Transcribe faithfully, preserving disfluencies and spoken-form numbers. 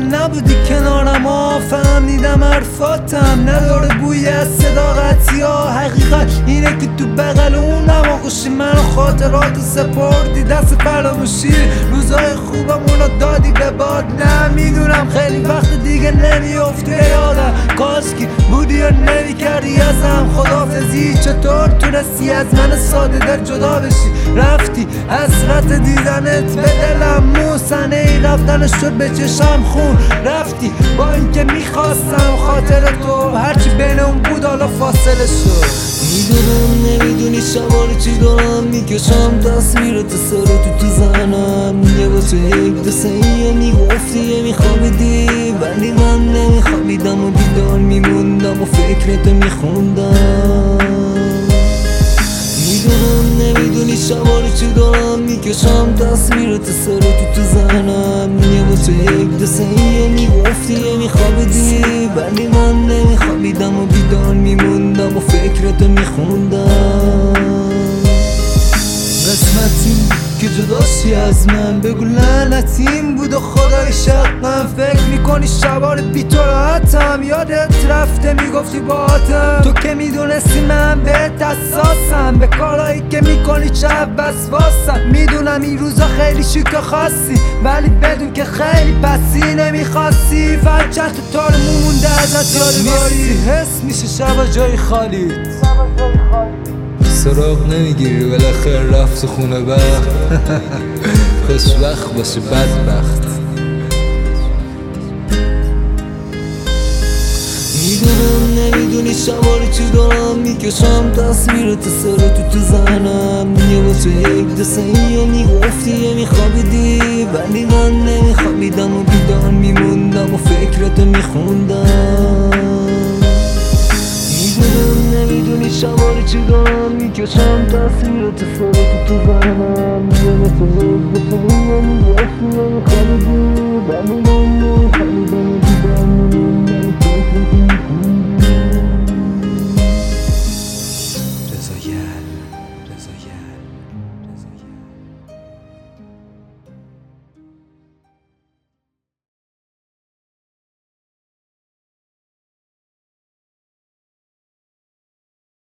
نبودی کنارم ها، فهمیدم حرفاتم نداره بوی از صداقتی ها. حقیقت اینه که تو بغل اونم آغوشی من خاطرات سپردی دست فراموشی، روزای خوبم اونو دادی به باد. نه میدونم خیلی وقت دیگه نمیافتی یادم، کاشکی بودی یا نمی کردی ازم خداحافظی. چطور تونستی از من ساده دل جدا بشی؟ رفتی حسرت دیدنت به دلم موسنه ای رفتنش شد به چشم خون. رفتی با اینکه میخواستم خاطر تو هرچی بین اون بود حالا فاصله شد. میدونم نمیدونی شباره چی دارم میکشم، تصویرت سر تو تو زنم. یه با تو یک دو سه میگفتی یه میخوابیدی ولی من نمیخوابیدم و بیدار میموندم و فکرتو میخوندم. میدونم نمیدونی شباره چی دارم میکشم، تصویرت سر تو تو زنم. یه با تو یک دو سه میگفتی یه میخوابیدی ولی من نمیخوابیدم و بیدار میموندم و فکرتو میخوندم. قسمتی که جداشی از من بگو لعنتیم بود و خدای شقم. فکر میکنی شبار بی تو راحتم، یادت رفته میگفتی باهاتم. تو که میدونستی من بهت حساسم، به کارهایی که میکنی چه وسواسم. میدونم این روزا خیلی شیک و خاصی ولی بدون که خیلی پسی نمیخواستی. فقط چند تا تار مونده ازت یادگاری، حس میشه شبا جای خالی سراغ نمیگیری بالاخره رفت خونه بخت. خوشبخت باشه بدبخت. میدونم نمیدونی شباره چی دارم میکشم، تصویرت سر تو تو زنم. یه با تو یک دو سه میگفتی یه میخوابیدی ولی من نمیخوابیدم و بیدار میموندم و فکرتو میخوندم. میدونم نمیدونی شباره چی دارم میکشم، تصویرت سر تو تو زنم. یه با تو یک دو سه میگفتی یه میخوابیدی ولی من نمیخوابیدم و بیدار میموندم و فکرتو میخوندم.